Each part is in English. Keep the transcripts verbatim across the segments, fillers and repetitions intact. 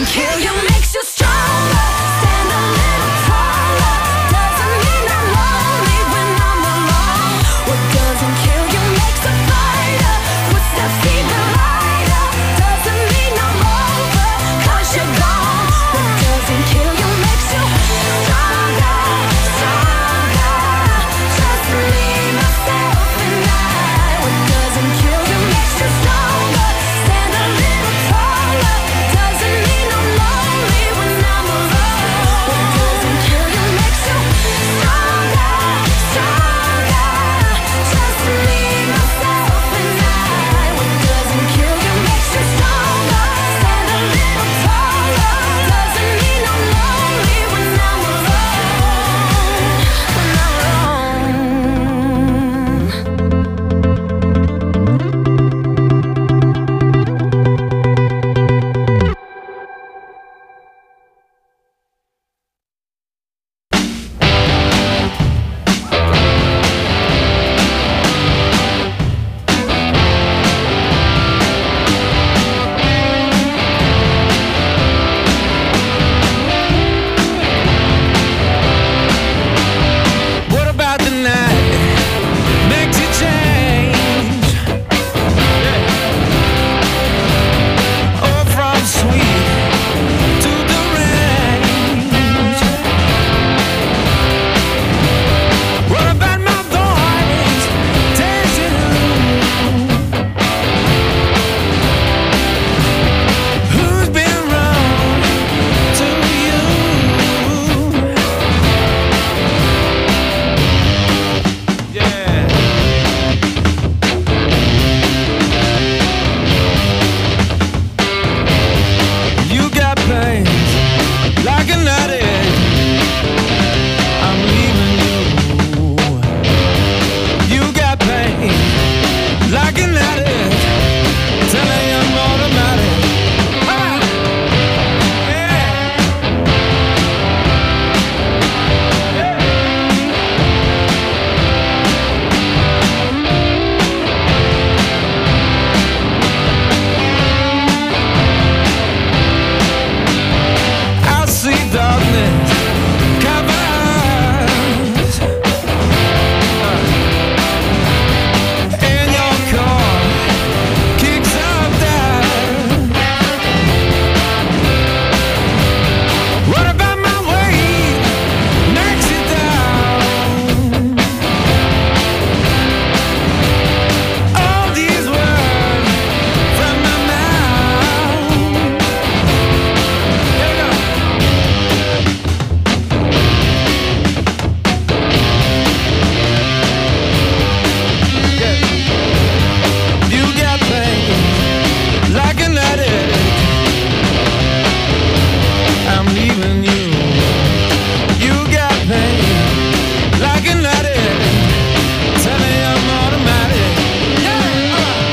kill you makes you stronger. Stand a little taller. Doesn't mean I'm lonely when I'm alone. What doesn't kill you makes a fighter. Footsteps even lighter. Doesn't mean I'm over, cause you're gone. What doesn't kill you makes you stronger, stronger. Just me, myself, and I. What doesn't kill you makes you stronger. Stand a little taller. Doesn't mean I'm lonely when I'm alone. What doesn't kill you makes you stronger, stronger. Just me, myself, and I. What doesn't kill you makes you stronger. Stand a little taller. Doesn't mean I'm lonely when I'm alone. When I'm What about the night makes you change? Oh, from sweet to deranged. What about my voice tells you who's been wrong to you? Yeah. You got plans like an addict. I'm leaving you. You got pain like an addict. Telling you I'm automatic. Ah! Yeah. I see darkness covers and your car kicks up down. What about my weight knocks you down? All these words from my mouth. Here we go. You got pain like an addict. I'm leaving you. You got pain like an addict. Tell me I'm automatic. Yeah.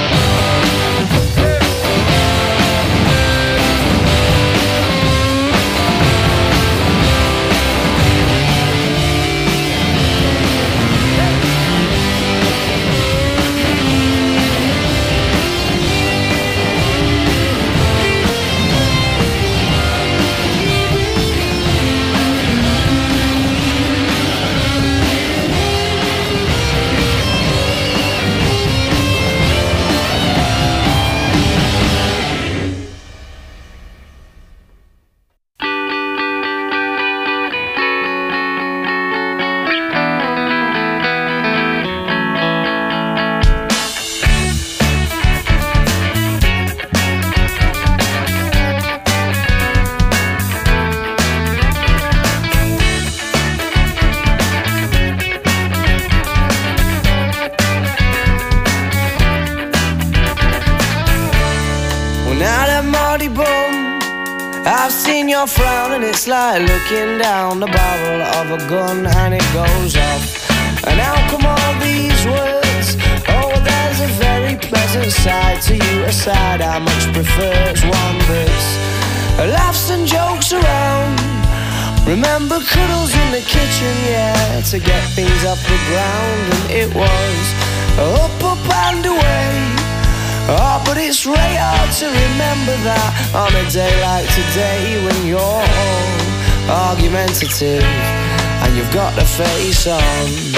Well, now that Marty Bum, I've seen your frown, and it's like looking down the barrel of a gun and it goes off. And how come all these words? Oh, there's a very pleasant side to you, a side I much prefer. It's one that's laughs and jokes around. Remember cuddles in the kitchen, yeah, to get things off the ground. And it was up, up and away. Oh, but it's really hard to remember that on a day like today when you're all argumentative and you've got the face on.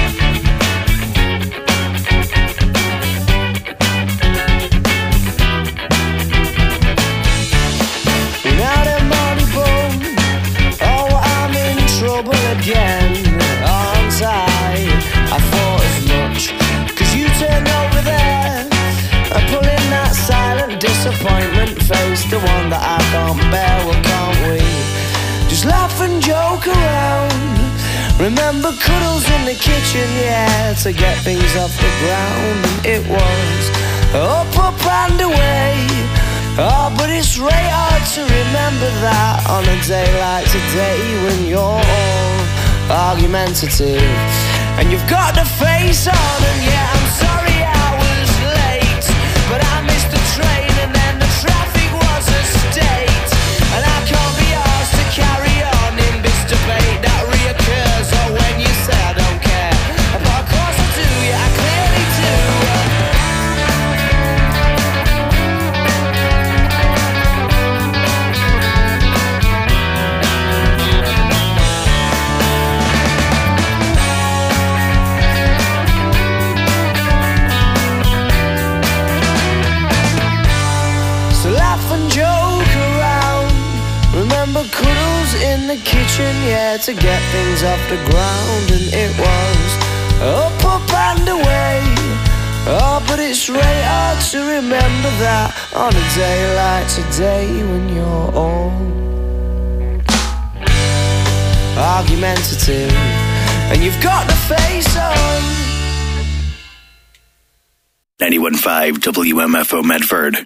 Again, aren't I? I thought as much, cause you turned over there and pulling that silent disappointment face, the one that I can't bear. Well, can't we just laugh and joke around? Remember cuddles in the kitchen, yeah, to get things off the ground. And it was up, up and away. Oh, but it's really hard to remember that on a day like today when you're all argumentative and you've got the face on. And yeah, I'm sorry I was late, but I missed the train and then the traffic was a state, and I can't be asked to carry on in this debate that reoccurs. Oh, when you say I don't care, but of course I do, yeah, I clearly do. Cuddles in the kitchen, yeah, to get things off the ground. And it was up, up and away. Oh, but it's really hard to remember that on a day like today when you're all argumentative and you've got the face on. ninety-one point five W M F O Medford.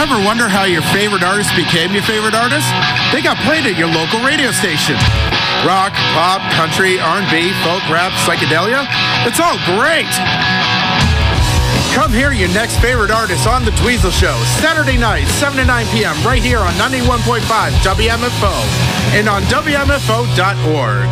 Ever wonder how your favorite artist became your favorite artist? They got played at your local radio station. Rock, pop, country, R and B, folk, rap, psychedelia. It's all great. Come hear your next favorite artist on The Dweezil Show, Saturday night, seven to nine p.m. right here on ninety-one point five W M F O and on W M F O dot org.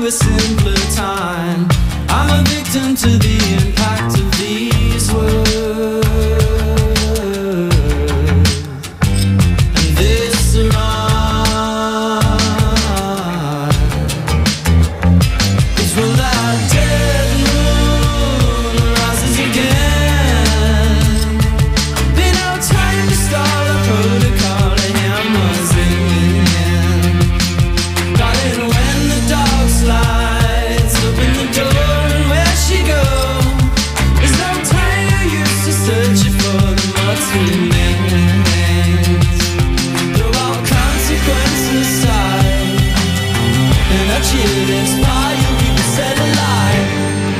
a simpler time. I'm a victim to the impact of these words. And this rhyme is from that dead moon rises again. Be no time to start a protocol, a hammer's in hand. Darling, when the dog slides, open the door and where she goes. There's no time you're used to searching for the what's remains. Throw all consequences aside, and a chill inspire you, keep it set alive.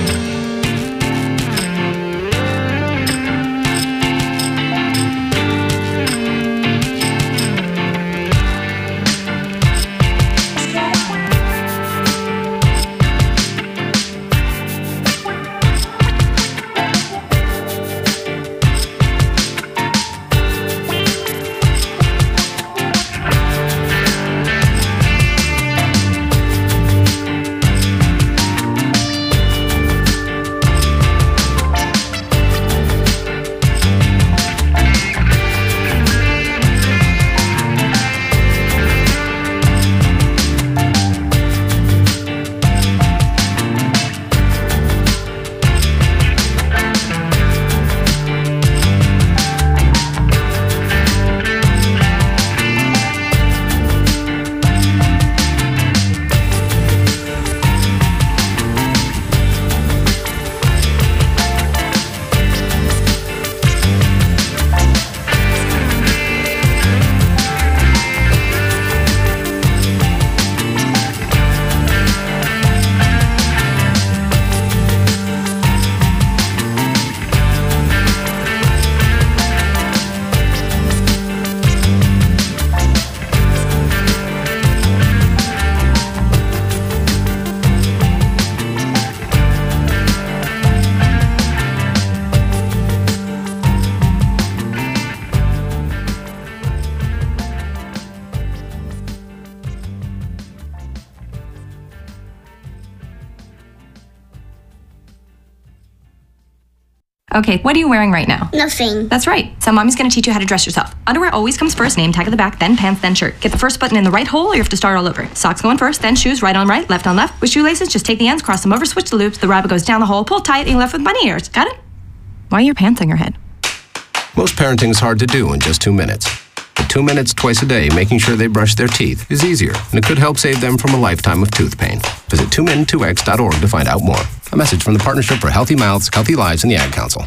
Okay, what are you wearing right now? Nothing. That's right. So mommy's gonna teach you how to dress yourself. Underwear always comes first, name tag at the back, then pants, then shirt. Get the first button in the right hole or you have to start all over. Socks going first, then shoes, right on right, left on left. With shoelaces, just take the ends, cross them over, switch the loops, the rabbit goes down the hole, pull tight, and you're left with bunny ears. Got it? Why are your pants on your head? Most parenting's hard to do in just two minutes. But two minutes twice a day making sure they brush their teeth is easier, and it could help save them from a lifetime of tooth pain. Visit two min two x dot org to find out more. A message from the Partnership for Healthy Mouths, Healthy Lives, and the Ad Council.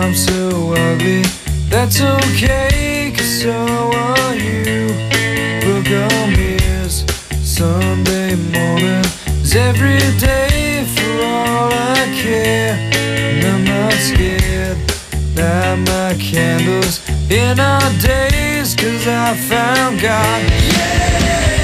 I'm so ugly, that's okay, cause so are you. Book on mirrors, Sunday morning is every day for all I care. And I'm not scared, light my candles in our days, cause I found God. Yeah!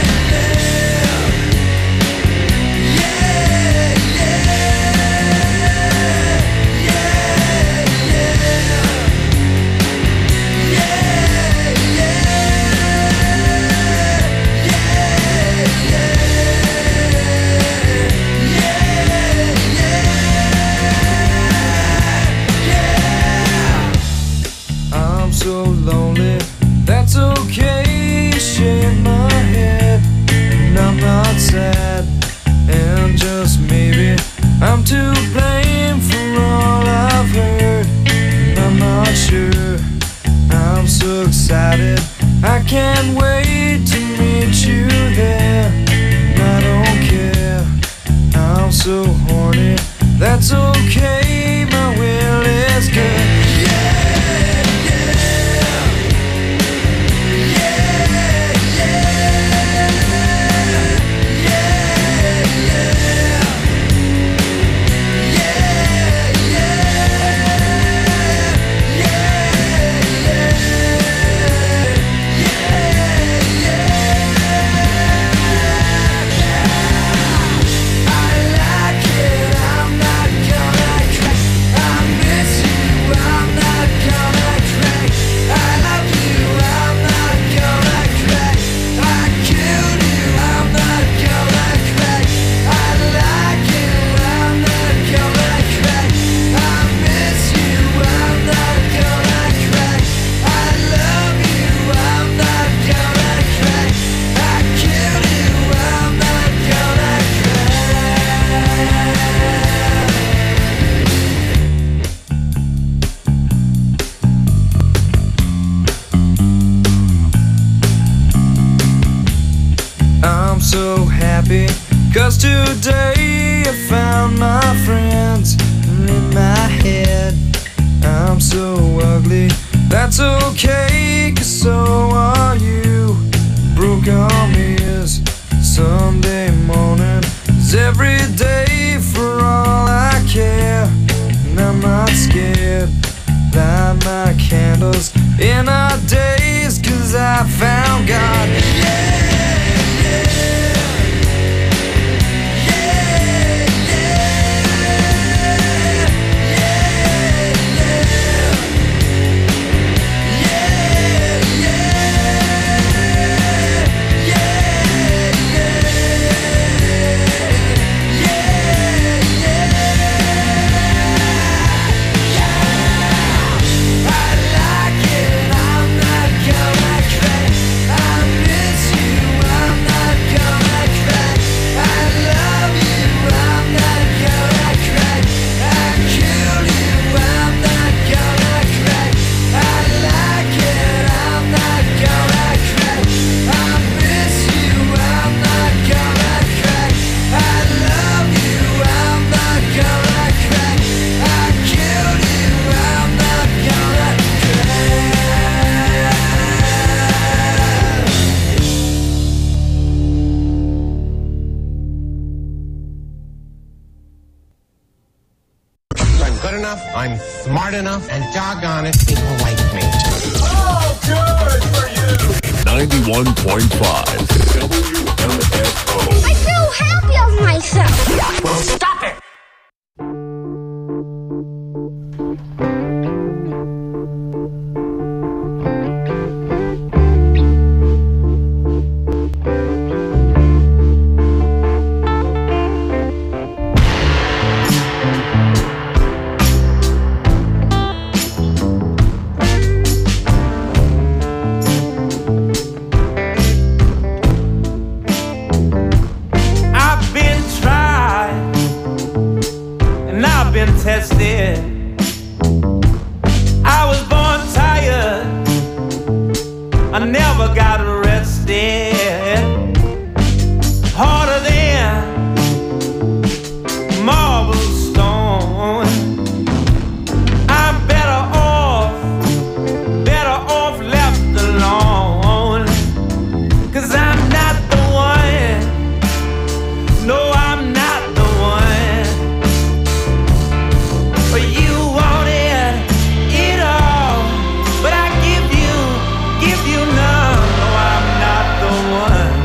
So lonely, that's okay, shake my head, and I'm not sad, and just maybe I'm to blame for all I've heard, and I'm not sure, I'm so excited, I can't wait to meet you there, and I don't care, I'm so horny, that's okay, my will is good. So happy, cause today I found my friends in my head. I'm so ugly, that's okay, cause so are you. Broke on mirrors, Sunday morning is every day for all I care. And I'm not scared, light my candles in our days, cause I found God. Yeah! I'm smart enough, and doggone it, people like me. Oh, good for you! ninety-one point five W M F O. I feel happy of myself. Well, stop it! Tested. I was born tired, I never got arrested. Harder than marble stone. I'm better off But you wanted it all, but I give you, give you none. No, I'm not the one.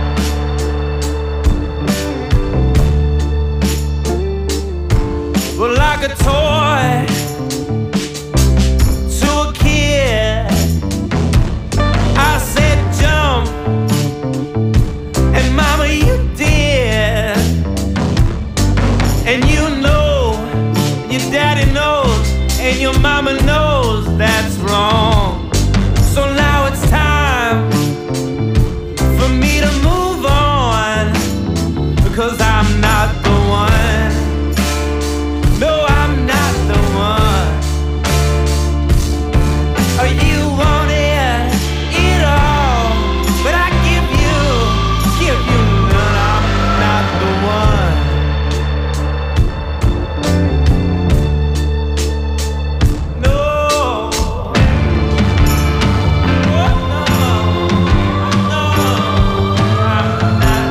Well, like a toy to a kid, I said jump, and mama you did. And you know, your daddy knows, and your mama knows that's wrong. So now it's time for me to move on, because I'm not the one. No, I'm not the one. Oh, you wanted it all, but I give you, give you none. I'm not the one. No. Oh, no. No. I'm not.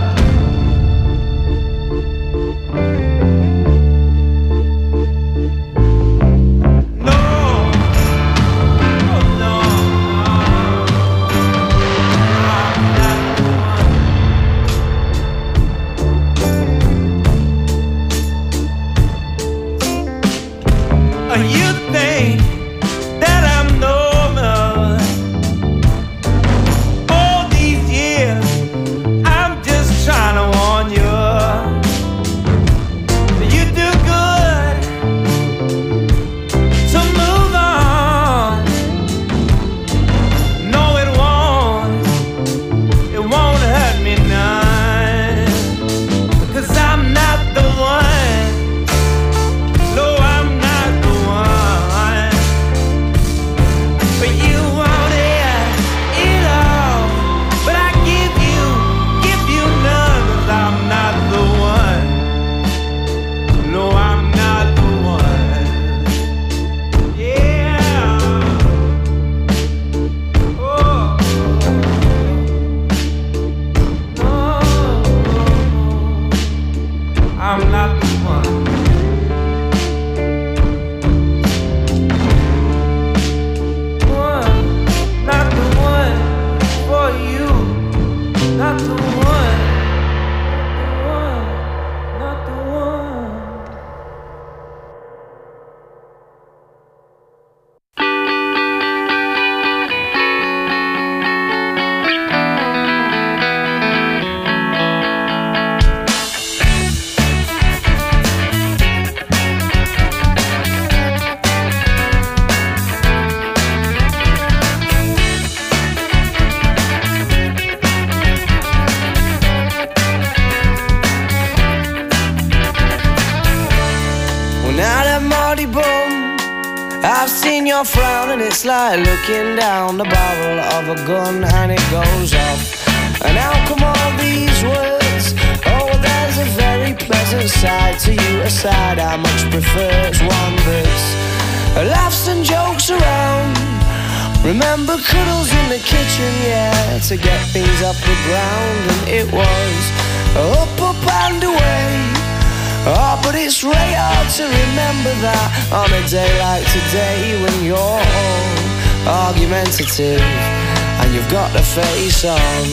No. Oh, no. I'm not the one. Uh, You think that I'm normal? All these years, I'm just trying to warn you. You do good to move on. No, it won't. It won't hurt me none, because I'm not the one. No, I'm not the one. But you wanted it all, but I give you, give you none, 'cause I'm not the one. No, I'm not the one. Yeah. Oh. No. I'm not the one. One, not the one for you, not the one, not the one, not the one. Well, now that Marty bum, I've seen your frown, and it's like looking down the barrel of a gun, and it goes off. And how come all these words? Oh, there's a very pleasant side to you, a side I much prefer. It's one that's laughs and jokes around. Remember cuddles in the kitchen, yeah, to get things off the ground. And it was up, up and away. Oh, but it's really hard to remember that on a day like today, when you're all argumentative and you've got the face on.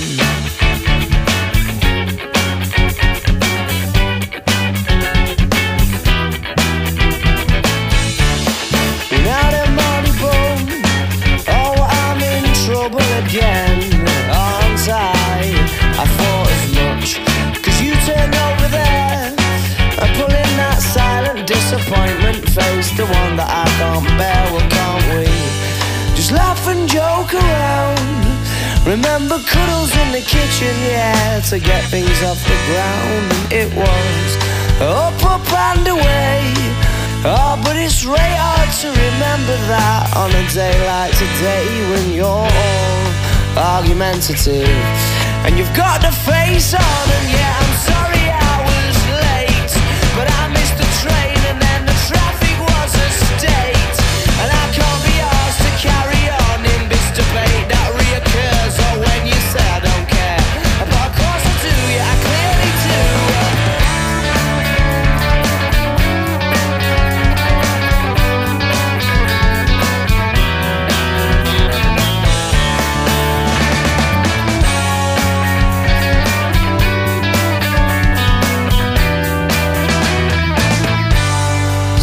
Now that money bum, oh, I'm in trouble again, aren't I? I thought as much, 'cause you turned over there and pulling that silent disappointment face, the one that I can't bear. Well, can't we just laugh and joke around? Remember cuddles in the kitchen, yeah, to get things off the ground. And it was up, up and away. Oh, but it's really hard to remember that on a day like today, when you're all argumentative and you've got the face on. And yeah, I'm sorry I was late, but I missed the train, and then the traffic was a state, and I can't be asked to carry on in this debate that reoccurs. Or when you say I don't care, but of course I do, yeah, I clearly do.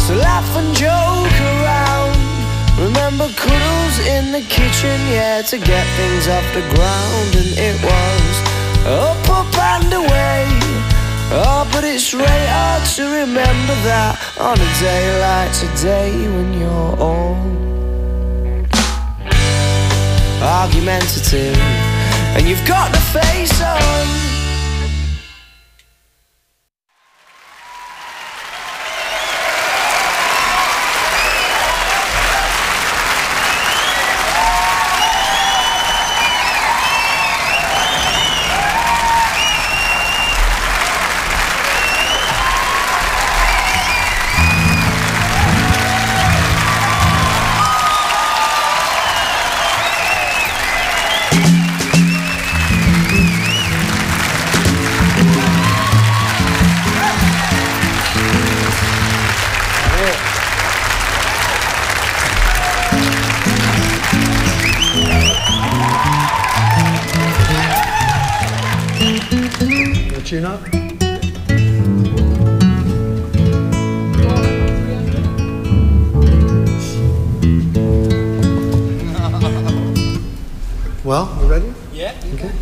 So laugh and joke around. Remember cuddles in the kitchen, yeah, to get things off the ground. And it was up, up and away. Oh, but it's really hard to remember that on a day like today when you're all argumentative and you've got the face on. Tune up. Well, you ready? Yeah. Okay.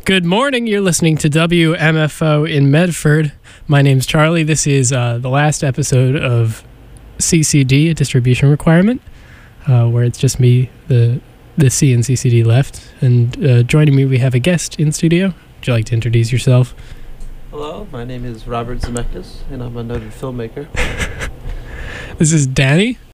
Good morning. You're listening to W M F O in Medford. My name's Charlie. This is uh, the last episode of C C D, a distribution requirement, uh, where it's just me, the the C and C C D left. And uh, joining me, we have a guest in studio. Would you like to introduce yourself? Hello, my name is Robert Zemeckis, and I'm a noted filmmaker. This is Danny.